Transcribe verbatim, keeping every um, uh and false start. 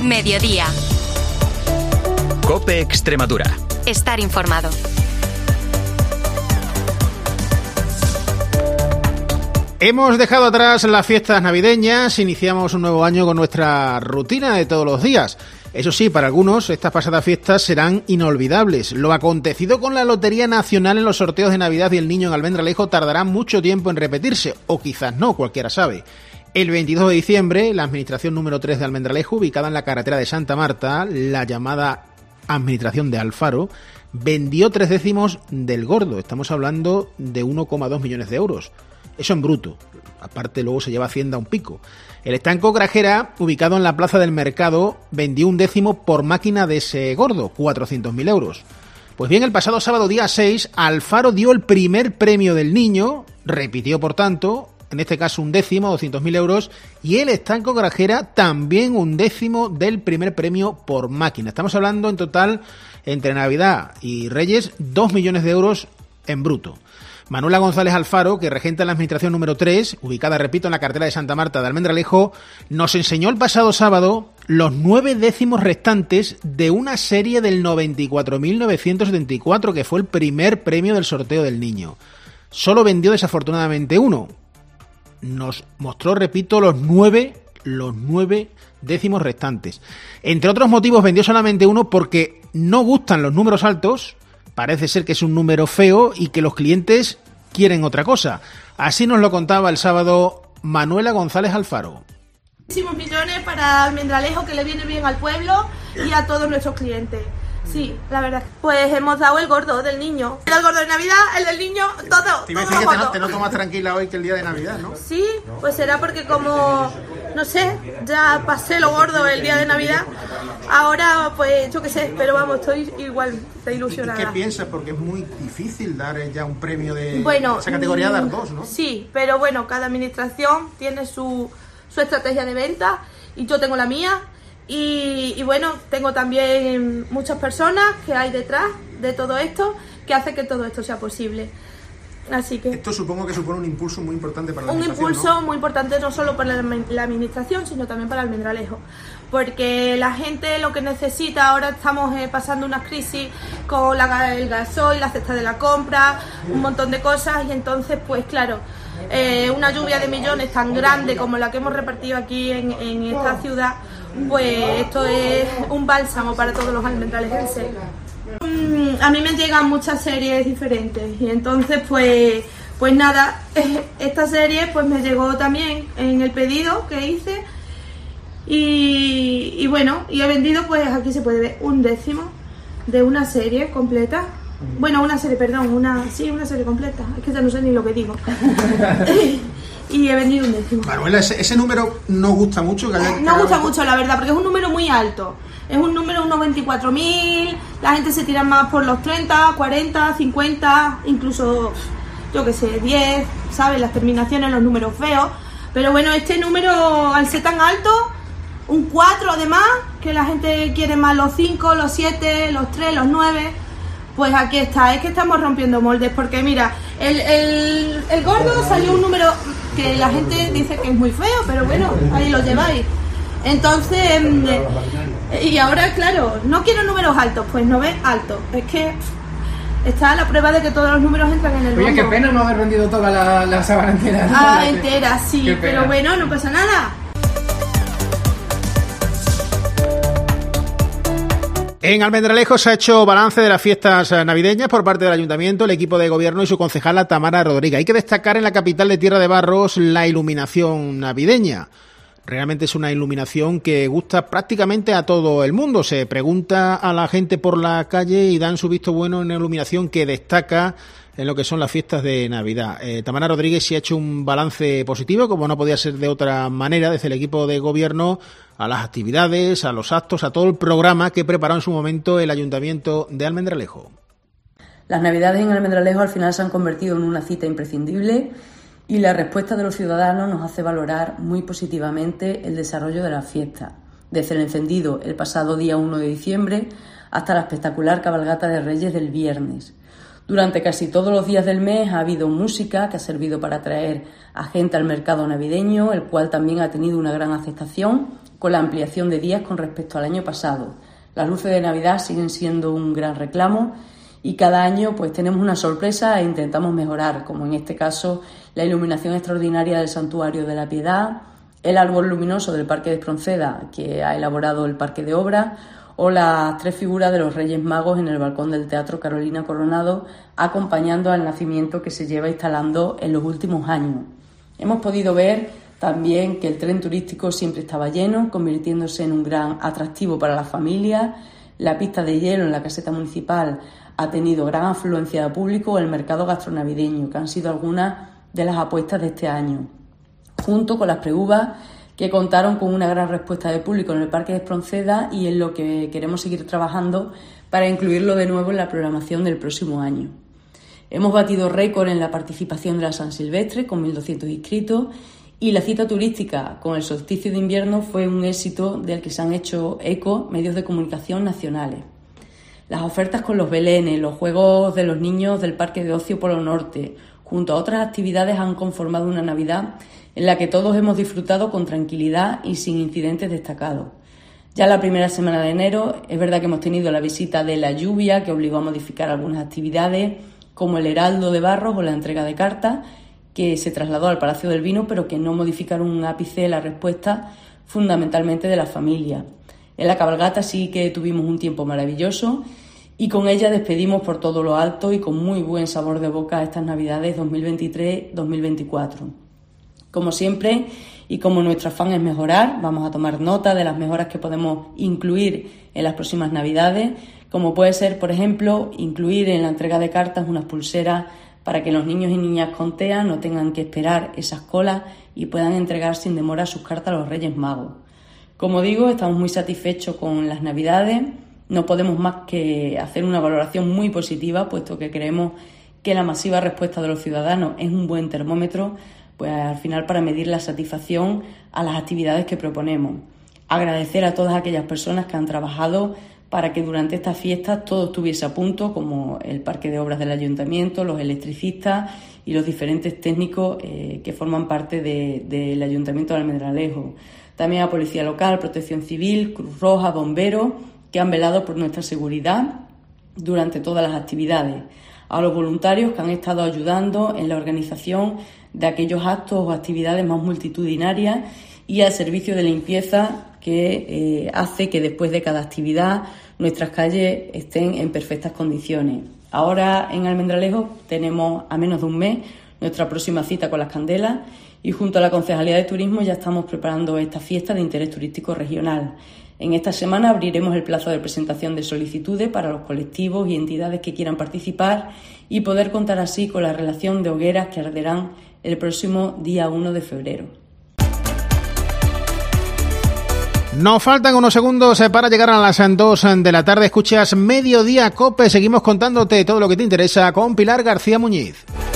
Mediodía. COPE Extremadura. Estar informado. Hemos dejado atrás las fiestas navideñas, iniciamos un nuevo año con nuestra rutina de todos los días. Eso sí, para algunos estas pasadas fiestas serán inolvidables. Lo acontecido con la Lotería Nacional en los sorteos de Navidad y el Niño en Almendralejo tardará mucho tiempo en repetirse, o quizás no, cualquiera sabe. El veintidós de diciembre, la Administración número tres de Almendralejo, ubicada en la carretera de Santa Marta, la llamada Administración de Alfaro, vendió tres décimos del gordo. Estamos hablando de uno coma dos millones de euros. Eso en bruto. Aparte luego se lleva Hacienda un pico. El estanco Grajera, ubicado en la plaza del mercado, vendió un décimo por máquina de ese gordo, cuatrocientos mil euros. Pues bien, el pasado sábado día seis, Alfaro dio el primer premio del Niño, repitió por tanto, en este caso un décimo, doscientos mil euros, y el estanco Grajera también un décimo del primer premio por máquina. Estamos hablando en total, entre Navidad y Reyes, dos millones de euros en bruto. Manuela González Alfaro, que regenta la Administración número tres, ubicada, repito, en la carretera de Santa Marta de Almendralejo, nos enseñó el pasado sábado los nueve décimos restantes de una serie del noventa y cuatro mil novecientos setenta y cuatro, que fue el primer premio del sorteo del Niño. Solo vendió desafortunadamente uno. Nos mostró, repito, los nueve, los nueve décimos restantes. Entre otros motivos, vendió solamente uno porque no gustan los números altos. Parece ser que es un número feo y que los clientes quieren otra cosa. Así nos lo contaba el sábado Manuela González Alfaro. Muchísimos millones para Almendralejo, que le viene bien al pueblo y a todos nuestros clientes. Sí, la verdad. Pues hemos dado el gordo del niño. El gordo de Navidad, el del niño, todo. Te iba a decir que te, no, te noto más tranquila hoy que el día de Navidad, ¿no? Sí, pues será porque como, no sé, ya pasé lo gordo el día de Navidad. Ahora, pues, yo qué sé, pero vamos, estoy igual de ilusionada. ¿Y qué piensas? Porque es muy difícil dar ya un premio de bueno, esa categoría, dar dos, ¿no? Sí, pero bueno, cada administración tiene su, su estrategia de venta y yo tengo la mía. Y, y bueno, tengo también muchas personas que hay detrás de todo esto que hace que todo esto sea posible. Así que esto supongo que supone un impulso muy importante para la un administración. Un impulso ¿no? muy importante no solo para la, la administración, sino también para Almendralejo. Porque la gente lo que necesita, ahora estamos eh, pasando una crisis con la, el gasoil, la cesta de la compra, un montón de cosas, y entonces pues claro, eh, una lluvia de millones tan grande como la que hemos repartido aquí en, en esta ciudad, pues esto es un bálsamo para todos los almendralejenses. A mí me llegan muchas series diferentes y entonces pues pues nada, esta serie pues me llegó también en el pedido que hice y, y bueno, y he vendido, pues aquí se puede ver un décimo de una serie completa. Bueno, una serie, perdón, una sí, una serie completa, es que ya no sé ni lo que digo. Y he vendido un décimo. Manuela, ese, ese número no gusta mucho. Que haya, no gusta mucho, la verdad, porque es un número muy alto. Es un número, unos veinticuatro mil, la gente se tira más por los treinta, cuarenta, cincuenta, incluso, yo que sé, diez, ¿sabes? Las terminaciones, los números feos. Pero bueno, este número, al ser tan alto, un cuatro además, que la gente quiere más los cinco, los siete, los tres, los nueve... Pues aquí está, es que estamos rompiendo moldes, porque mira, el, el, el gordo salió un número que la gente dice que es muy feo, pero bueno, ahí lo lleváis. Entonces, y ahora claro, no quiero números altos, pues no ves alto, es que está la prueba de que todos los números entran en el bombo. Oye, qué pena no haber vendido toda la, la sábana entera. ¿No? Ah, entera, sí, pero bueno, no pasa nada. En Almendralejo se ha hecho balance de las fiestas navideñas por parte del Ayuntamiento, el equipo de gobierno y su concejala Tamara Rodríguez. Hay que destacar en la capital de Tierra de Barros la iluminación navideña. Realmente es una iluminación que gusta prácticamente a todo el mundo. Se pregunta a la gente por la calle y dan su visto bueno en una iluminación que destaca en lo que son las fiestas de Navidad. Eh, Tamara Rodríguez sí ha hecho un balance positivo, como no podía ser de otra manera, desde el equipo de gobierno, a las actividades, a los actos, a todo el programa que preparó en su momento el Ayuntamiento de Almendralejo. Las Navidades en Almendralejo al final se han convertido en una cita imprescindible y la respuesta de los ciudadanos nos hace valorar muy positivamente el desarrollo de las fiestas, desde el encendido el pasado día uno de diciembre hasta la espectacular cabalgata de Reyes del viernes. Durante casi todos los días del mes ha habido música que ha servido para atraer a gente al mercado navideño, el cual también ha tenido una gran aceptación con la ampliación de días con respecto al año pasado. Las luces de Navidad siguen siendo un gran reclamo y cada año pues tenemos una sorpresa e intentamos mejorar, como en este caso la iluminación extraordinaria del Santuario de la Piedad, el árbol luminoso del Parque de Espronceda que ha elaborado el Parque de Obras o las tres figuras de los Reyes Magos en el balcón del Teatro Carolina Coronado, acompañando al nacimiento que se lleva instalando en los últimos años. Hemos podido ver también que el tren turístico siempre estaba lleno, convirtiéndose en un gran atractivo para las familias. La pista de hielo en la caseta municipal ha tenido gran afluencia de público, el mercado gastronavideño, que han sido algunas de las apuestas de este año, junto con las preuvas que contaron con una gran respuesta de público en el Parque de Espronceda y en lo que queremos seguir trabajando para incluirlo de nuevo en la programación del próximo año. Hemos batido récord en la participación de la San Silvestre con mil doscientos inscritos y la cita turística con el solsticio de invierno fue un éxito del que se han hecho eco medios de comunicación nacionales. Las ofertas con los belenes, los juegos de los niños del Parque de Ocio Polo Norte, junto a otras actividades, han conformado una Navidad en la que todos hemos disfrutado con tranquilidad y sin incidentes destacados. Ya la primera semana de enero es verdad que hemos tenido la visita de la lluvia que obligó a modificar algunas actividades como el Heraldo de Barros o la entrega de cartas, que se trasladó al Palacio del Vino, pero que no modificaron un ápice la respuesta fundamentalmente de la familia. En la cabalgata sí que tuvimos un tiempo maravilloso y con ella despedimos por todo lo alto y con muy buen sabor de boca estas Navidades dos mil veintitrés dos mil veinticuatro. Como siempre, y como nuestro afán es mejorar, vamos a tomar nota de las mejoras que podemos incluir en las próximas Navidades, como puede ser, por ejemplo, incluir en la entrega de cartas unas pulseras para que los niños y niñas con T E A no tengan que esperar esas colas y puedan entregar sin demora sus cartas a los Reyes Magos. Como digo, estamos muy satisfechos con las Navidades, no podemos más que hacer una valoración muy positiva, puesto que creemos que la masiva respuesta de los ciudadanos es un buen termómetro, pues al final para medir la satisfacción a las actividades que proponemos. Agradecer a todas aquellas personas que han trabajado para que durante estas fiestas todo estuviese a punto, como el Parque de Obras del Ayuntamiento, los electricistas y los diferentes técnicos eh, que forman parte de, del Ayuntamiento de Almendralejo. También a Policía Local, Protección Civil, Cruz Roja, Bomberos, que han velado por nuestra seguridad durante todas las actividades. A los voluntarios que han estado ayudando en la organización de aquellos actos o actividades más multitudinarias y al servicio de limpieza que eh, hace que después de cada actividad nuestras calles estén en perfectas condiciones. Ahora en Almendralejo tenemos a menos de un mes nuestra próxima cita con las candelas y junto a la Concejalía de Turismo ya estamos preparando esta fiesta de interés turístico regional. En esta semana abriremos el plazo de presentación de solicitudes para los colectivos y entidades que quieran participar y poder contar así con la relación de hogueras que arderán el próximo día uno de febrero. Nos faltan unos segundos para llegar a las dos de la tarde. Escuchas Mediodía COPE. Seguimos contándote todo lo que te interesa con Pilar García Muñiz.